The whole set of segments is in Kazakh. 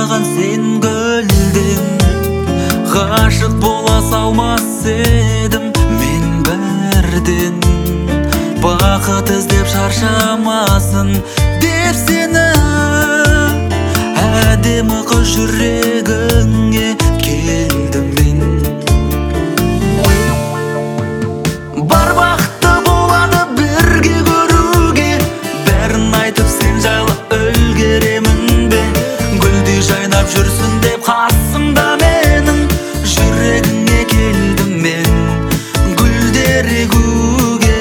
маған сен гүлден. Ғашық бола салмас едім мен бірден. Бақыт іздеп шаршамасын деп сені, әдемі қыз жүрегіңе келдім мен. Бар бақытты болады бірге көруге, бәрін айтып сен жайлы үлгеремін бе? Гүлдей жайнап жүрсін деп қасымда менің, жүрегіңе келдім мен гүлдер егуге.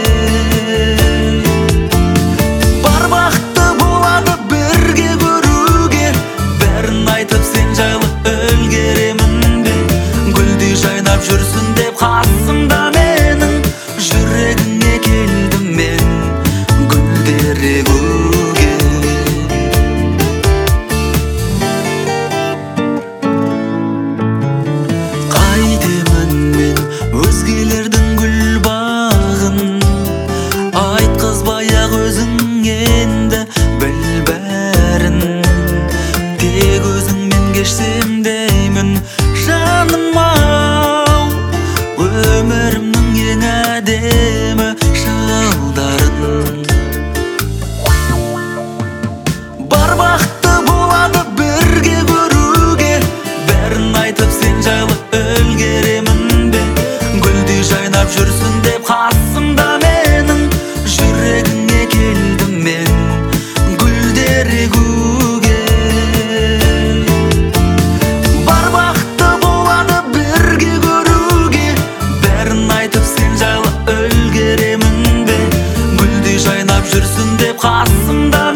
Бар бақытты болады бірге көруге, бәрін айтып сен жайлы үлгеремін бе? Гүлдей жайнап жүрсін деп қасымда менің, жүрегіңе келдім мен гүлдер егуге. Қайтемін мен өзгелердің гүл бағын, айтқызбай-ақ өзің енді біл бәрін. Тек өзіңмен кешсем деймін жаным-ау, өмірімнің ең әдемі жылдарын. Бар бақытты болады бірге көруге, бәрін айтып сен жайлы үлгеремін бе? Гүлдей жайнап жүрсін деп қасымда менің, жүрегіңе келдім мен гүлдер егуге. Бар бақытты болады бірге көруге, бәрін айтып сен жайлы үлгеремін бе? Гүлдей жайнап жүрсін деп қасымда